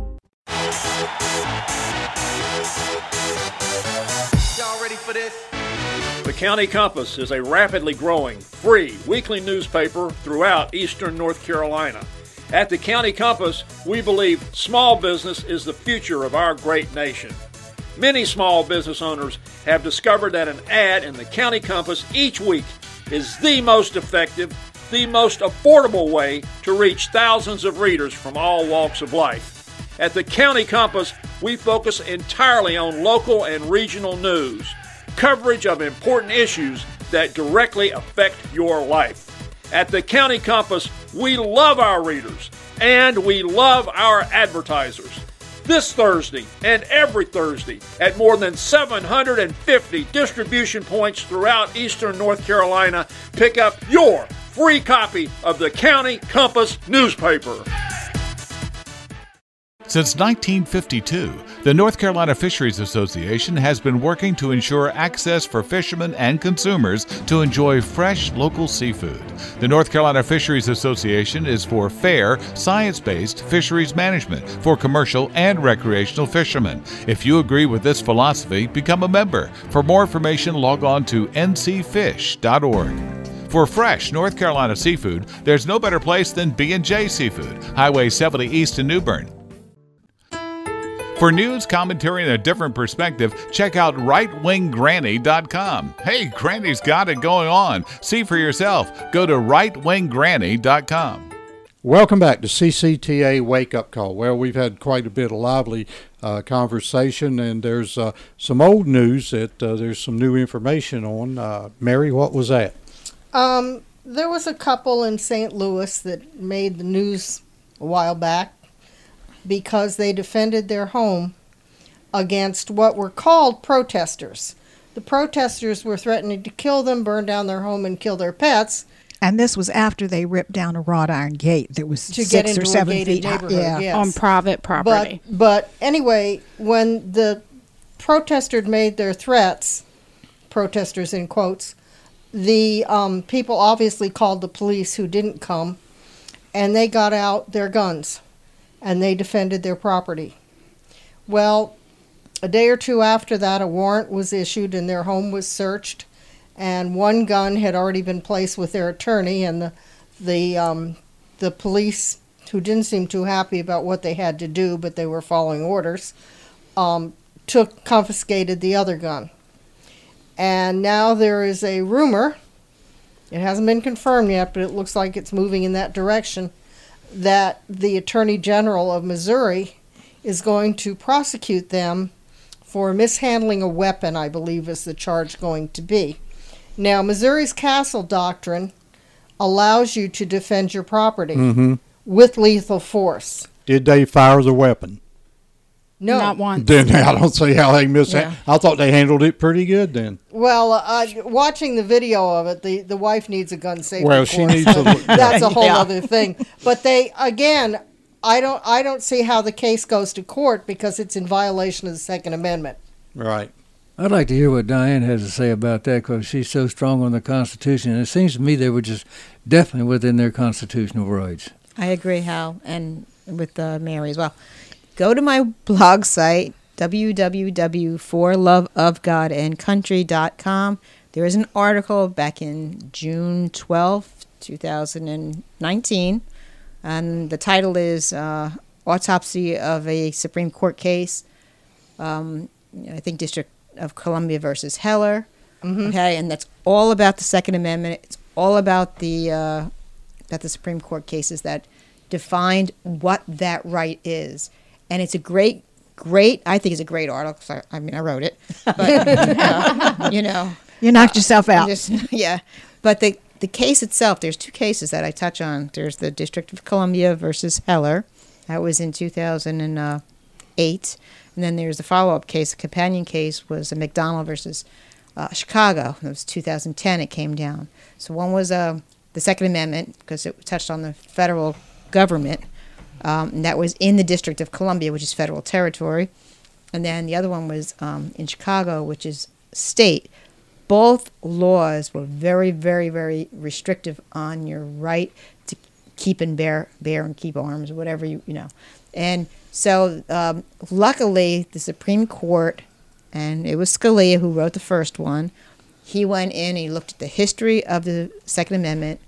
The County Compass is a rapidly growing, free weekly newspaper throughout eastern North Carolina. At the County Compass, we believe small business is the future of our great nation. Many small business owners have discovered that an ad in the County Compass each week is the most effective, the most affordable way to reach thousands of readers from all walks of life. At the County Compass, we focus entirely on local and regional news, coverage of important issues that directly affect your life. At the County Compass, we love our readers and we love our advertisers. This Thursday and every Thursday at more than 750 distribution points throughout eastern North Carolina, pick up your free copy of the County Compass newspaper. Since 1952, the North Carolina Fisheries Association has been working to ensure access for fishermen and consumers to enjoy fresh local seafood. The North Carolina Fisheries Association is for fair, science-based fisheries management for commercial and recreational fishermen. If you agree with this philosophy, become a member. For more information, log on to ncfish.org. For fresh North Carolina seafood, there's no better place than B&J Seafood, Highway 70 East in New Bern. For news, commentary, and a different perspective, check out rightwinggranny.com. Hey, Granny's got it going on. See for yourself. Go to rightwinggranny.com. Welcome back to CCTA Wake Up Call, where we've had quite a bit of lively conversation, and there's some old news that there's some new information on. Mary, what was that? There was a couple in St. Louis that made the news a while back because they defended their home against what were called protesters. The protesters were threatening to kill them, burn down their home, and kill their pets. And this was after they ripped down a wrought iron gate that was to 6 get or into 7 a gated feet high. neighborhood, Yeah. yes. On private property. But anyway, when the protesters made their threats, protesters in quotes, the people obviously called the police, who didn't come, and they got out their guns and they defended their property. Well, a day or two after that, a warrant was issued and their home was searched, and one gun had already been placed with their attorney, and the police, who didn't seem too happy about what they had to do, but they were following orders, confiscated the other gun. And now there is a rumor, it hasn't been confirmed yet, but it looks like it's moving in that direction, that the Attorney General of Missouri is going to prosecute them for mishandling a weapon, I believe is the charge going to be. Now, Missouri's Castle Doctrine allows you to defend your property with lethal force. Did they fire the weapon? No. Not once. Then I don't see how they missed it. I thought they handled it pretty good then. Well, watching the video of it, the wife needs a gun safety course. She needs a... That's a whole other thing. But they, again, I don't see how the case goes to court because it's in violation of the Second Amendment. Right. I'd like to hear what Diane has to say about that because she's so strong on the Constitution. And it seems to me they were just definitely within their constitutional rights. I agree, Hal, and with Mary as well. Go to my blog site, www.forloveofgodandcountry.com. There is an article back in June 12, 2019, and the title is Autopsy of a Supreme Court Case, I think District of Columbia versus Heller. Okay, and that's all about the Second Amendment. It's all about the Supreme Court cases that defined what that right is. And it's a great, I think it's a great article. I mean, I wrote it. But, you knocked yourself out. But the case itself, there's two cases that I touch on. There's the District of Columbia versus Heller. That was in 2008. And then there's the follow-up case, a companion case, was a McDonald versus Chicago. It was 2010 it came down. So one was the Second Amendment, because it touched on the federal government. And that was in the District of Columbia, which is federal territory. And then the other one was in Chicago, which is state. Both laws were very, very, very restrictive on your right to keep and bear and keep arms, whatever you know. And so luckily, the Supreme Court, and it was Scalia who wrote the first one, he went in, he looked at the history of the Second Amendment,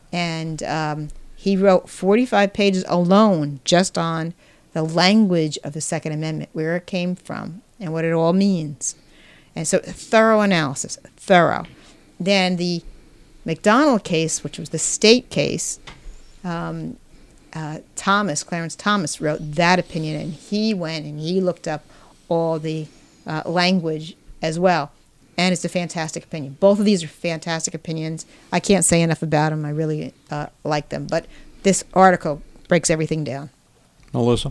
and he wrote 45 pages alone just on the language of the Second Amendment, where it came from, and what it all means. And so thorough analysis, thorough. Then the McDonald case, which was the state case, Clarence Thomas wrote that opinion, and he went and he looked up all the language as well. And it's a fantastic opinion. Both of these are fantastic opinions. I can't say enough about them. I really like them. But this article breaks everything down. Melissa?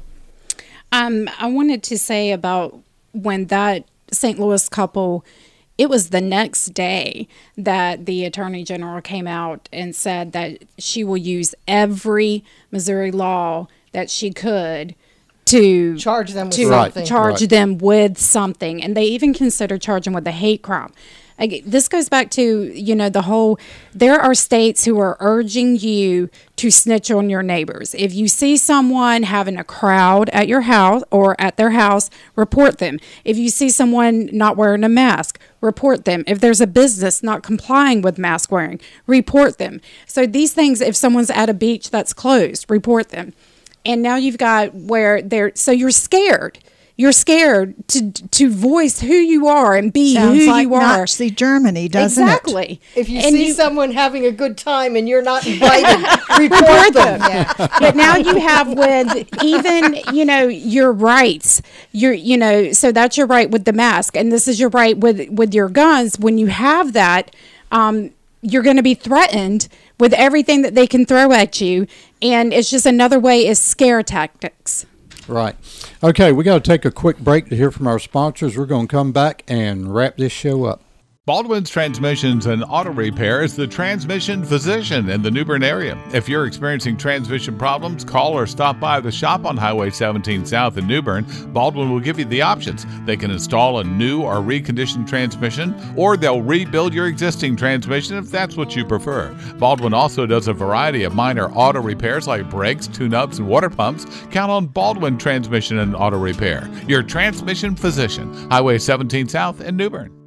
I wanted to say about when that St. Louis couple, it was the next day that the Attorney General came out and said that she will use every Missouri law that she could to charge them with them with something, and they even consider charging with a hate crime. This goes back to, the whole, there are states who are urging you to snitch on your neighbors. If you see someone having a crowd at your house or at their house, report them. If you see someone not wearing a mask, report them. If there's a business not complying with mask wearing, report them. So these things, if someone's at a beach that's closed, report them. And now you've got so you're scared. You're scared to voice who you are and be Sounds who like you are. Nazi Germany, doesn't exactly. it? If you see someone having a good time and you're not invited, report them. Yeah. But now you have with even, your rights. So that's your right with the mask, and this is your right with your guns. When you have that, you're going to be threatened with everything that they can throw at you, and it's just another way is scare tactics. Right. Okay, we got to take a quick break to hear from our sponsors. We're going to come back and wrap this show up. Baldwin's Transmissions and Auto Repair is the transmission physician in the New Bern area. If you're experiencing transmission problems, call or stop by the shop on Highway 17 South in New Bern. Baldwin will give you the options. They can install a new or reconditioned transmission, or they'll rebuild your existing transmission if that's what you prefer. Baldwin also does a variety of minor auto repairs like brakes, tune-ups, and water pumps. Count on Baldwin Transmission and Auto Repair, your transmission physician. Highway 17 South in New Bern.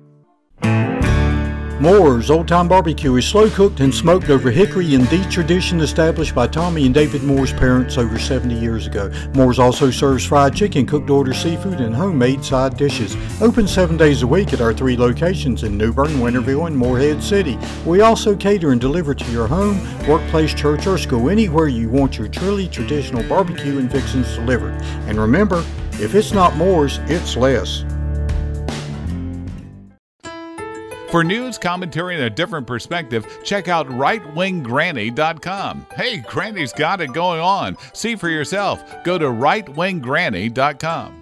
Moore's Old Time Barbecue is slow cooked and smoked over hickory in the tradition established by Tommy and David Moore's parents over 70 years ago. Moore's also serves fried chicken, cooked to order seafood, and homemade side dishes. Open 7 days a week at our 3 locations in New Bern, Winterville, and Morehead City. We also cater and deliver to your home, workplace, church, or school, anywhere you want your truly traditional barbecue and fixings delivered. And remember, if it's not Moore's, it's less. For news, commentary, and a different perspective, check out rightwinggranny.com. Hey, Granny's got it going on. See for yourself. Go to rightwinggranny.com.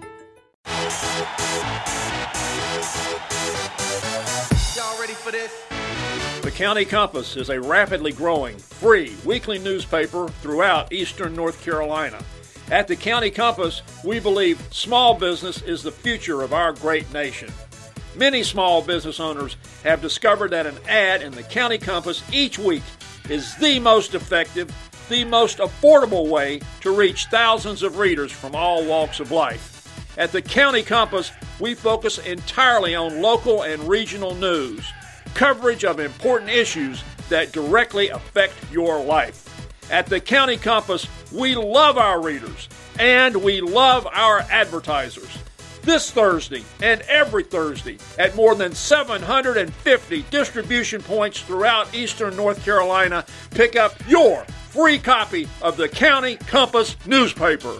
Y'all ready for this? The County Compass is a rapidly growing, free weekly newspaper throughout eastern North Carolina. At the County Compass, we believe small business is the future of our great nation. Many small business owners have discovered that an ad in the County Compass each week is the most effective, the most affordable way to reach thousands of readers from all walks of life. At the County Compass, we focus entirely on local and regional news, coverage of important issues that directly affect your life. At the County Compass, we love our readers and we love our advertisers. This Thursday and every Thursday at more than 750 distribution points throughout eastern North Carolina, pick up your free copy of the County Compass newspaper.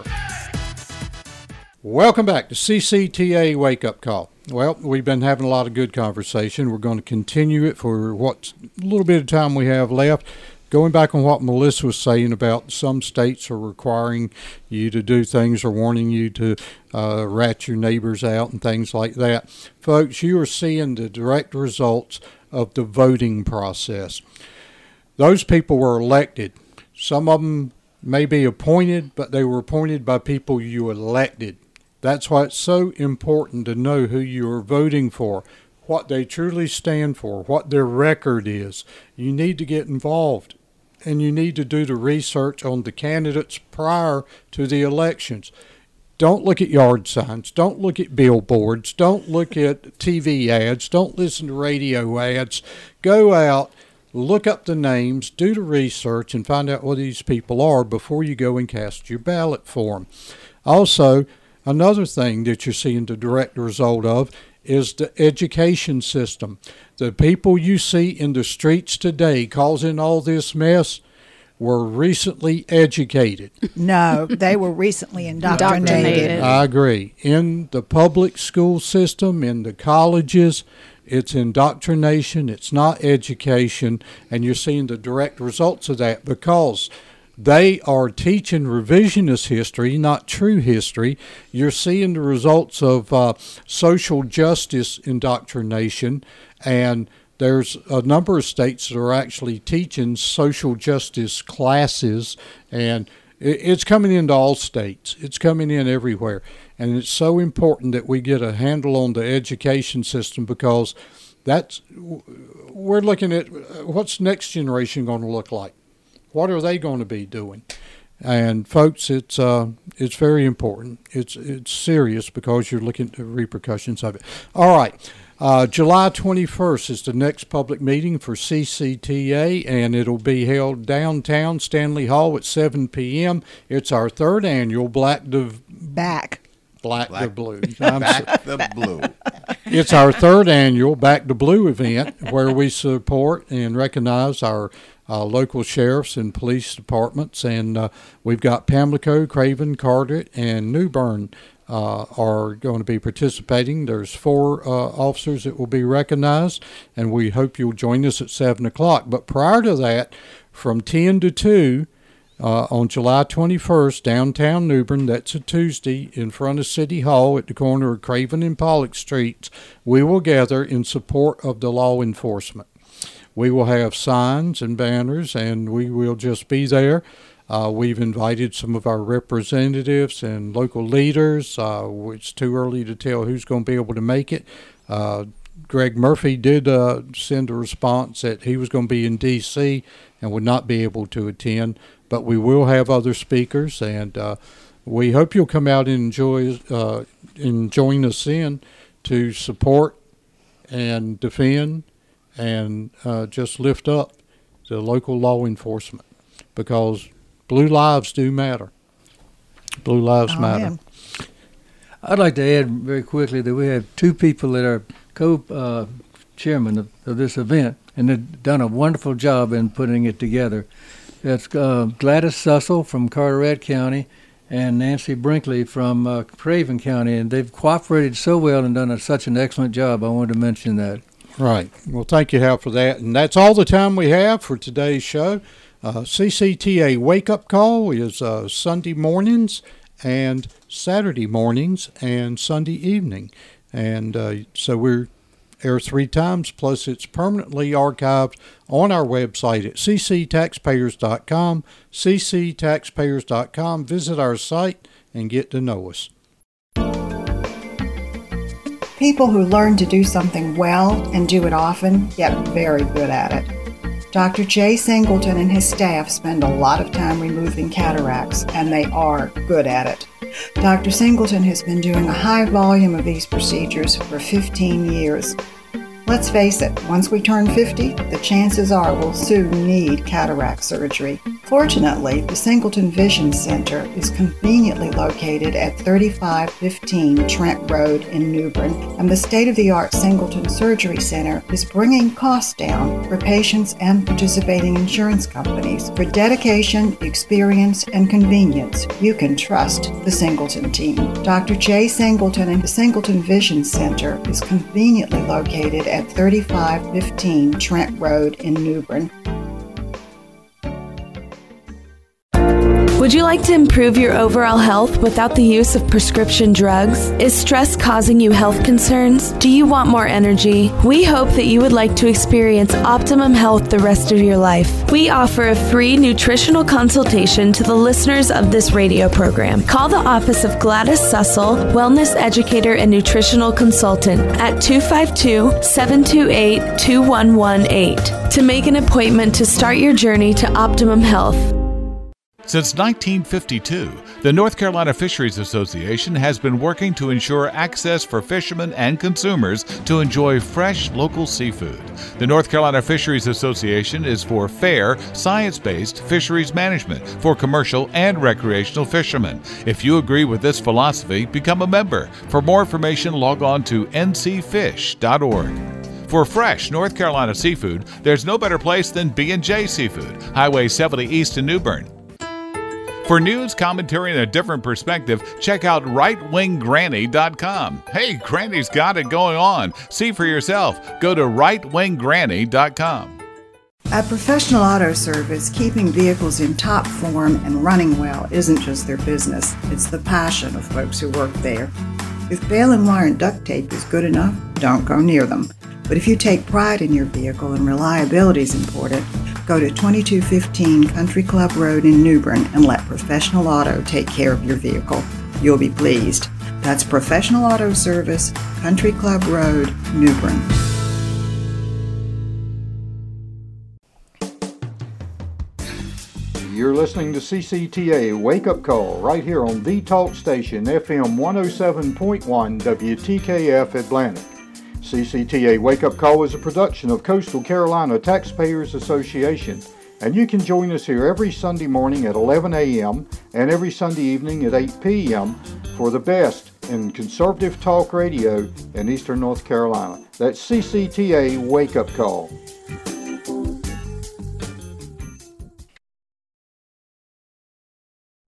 Welcome back to CCTA Wake Up Call. Well, we've been having a lot of good conversation. We're going to continue it for what little bit of time we have left. Going back on what Melissa was saying about some states are requiring you to do things or wanting you to rat your neighbors out and things like that. Folks, you are seeing the direct results of the voting process. Those people were elected. Some of them may be appointed, but they were appointed by people you elected. That's why it's so important to know who you are voting for, what they truly stand for, what their record is. You need to get involved. And you need to do the research on the candidates prior to the elections. Don't look at yard signs. Don't look at billboards. Don't look at TV ads. Don't listen to radio ads. Go out, look up the names, do the research, and find out what these people are before you go and cast your ballot for them. Also, another thing that you're seeing the direct result of is the education system. The people you see in the streets today causing all this mess were recently educated. No, they were recently indoctrinated. I agree. In the public school system, in the colleges, it's indoctrination, it's not education, and you're seeing the direct results of that because they are teaching revisionist history, not true history. You're seeing the results of social justice indoctrination, and there's a number of states that are actually teaching social justice classes, and it's coming into all states. It's coming in everywhere. And it's so important that we get a handle on the education system, because we're looking at what's next generation going to look like. What are they going to be doing? And folks, it's very important. It's serious, because you're looking at the repercussions of it. All right. July 21st is the next public meeting for CCTA, and it'll be held downtown Stanley Hall at 7 p.m. It's our third annual Black the Blue. Back the Blue. It's our third annual Back the Blue event, where we support and recognize our local sheriffs and police departments. And we've got Pamlico, Craven, Carteret, and New Bern are going to be participating. There's 4 officers that will be recognized, and we hope you'll join us at 7 o'clock. But prior to that, from 10 to 2, on July 21st, downtown New Bern, that's a Tuesday, in front of City Hall at the corner of Craven and Pollock Streets, we will gather in support of the law enforcement. We will have signs and banners, and we will just be there. We've invited some of our representatives and local leaders. It's too early to tell who's going to be able to make it. Greg Murphy did send a response that he was going to be in D.C. and would not be able to attend, but we will have other speakers, and we hope you'll come out and join us in to support and defend and just lift up the local law enforcement, because blue lives do matter. Blue lives matter. Yeah. I'd like to add very quickly that we have 2 people that are co-chairman of this event, and they've done a wonderful job in putting it together. That's Gladys Sussel from Carteret County and Nancy Brinkley from Craven County, and they've cooperated so well and done such an excellent job. I wanted to mention that. Right. Well, thank you, Hal, for that. And that's all the time we have for today's show. CCTA Wake Up Call is Sunday mornings and Saturday mornings and Sunday evening. And so we're air 3 times, plus it's permanently archived on our website at cctaxpayers.com, cctaxpayers.com. Visit our site and get to know us. People who learn to do something well and do it often get very good at it. Dr. Jay Singleton and his staff spend a lot of time removing cataracts, and they are good at it. Dr. Singleton has been doing a high volume of these procedures for 15 years. Let's face it, once we turn 50, the chances are we'll soon need cataract surgery. Fortunately, the Singleton Vision Center is conveniently located at 3515 Trent Road in New Bern, and the state-of-the-art Singleton Surgery Center is bringing costs down for patients and participating insurance companies. For dedication, experience, and convenience, you can trust the Singleton team. Dr. Jay Singleton and the Singleton Vision Center is conveniently located at 3515 Trent Road in New Bern. Would you like to improve your overall health without the use of prescription drugs? Is stress causing you health concerns? Do you want more energy? We hope that you would like to experience optimum health the rest of your life. We offer a free nutritional consultation to the listeners of this radio program. Call the office of Gladys Sussel, Wellness Educator and Nutritional Consultant at 252-728-2118 to make an appointment to start your journey to optimum health. Since 1952, the North Carolina Fisheries Association has been working to ensure access for fishermen and consumers to enjoy fresh local seafood. The North Carolina Fisheries Association is for fair, science-based fisheries management for commercial and recreational fishermen. If you agree with this philosophy, become a member. For more information, log on to ncfish.org. For fresh North Carolina seafood, there's no better place than B&J Seafood, Highway 70 East in New Bern. For news, commentary, and a different perspective, check out rightwinggranny.com. Hey, Granny's got it going on. See for yourself. Go to rightwinggranny.com. At Professional Auto Service, keeping vehicles in top form and running well isn't just their business. It's the passion of folks who work there. If baling wire and duct tape is good enough, don't go near them. But if you take pride in your vehicle and reliability is important, Go to 2215 Country Club Road in New Bern and let Professional Auto take care of your vehicle. You'll be pleased. That's Professional Auto Service, Country Club Road, New Bern. You're listening to CCTA Wake Up Call right here on the Talk Station, FM 107.1 WTKF Atlanta. CCTA Wake Up Call is a production of Coastal Carolina Taxpayers Association, and you can join us here every Sunday morning at 11 a.m. and every Sunday evening at 8 p.m. for the best in conservative talk radio in Eastern North Carolina. That's CCTA Wake Up Call.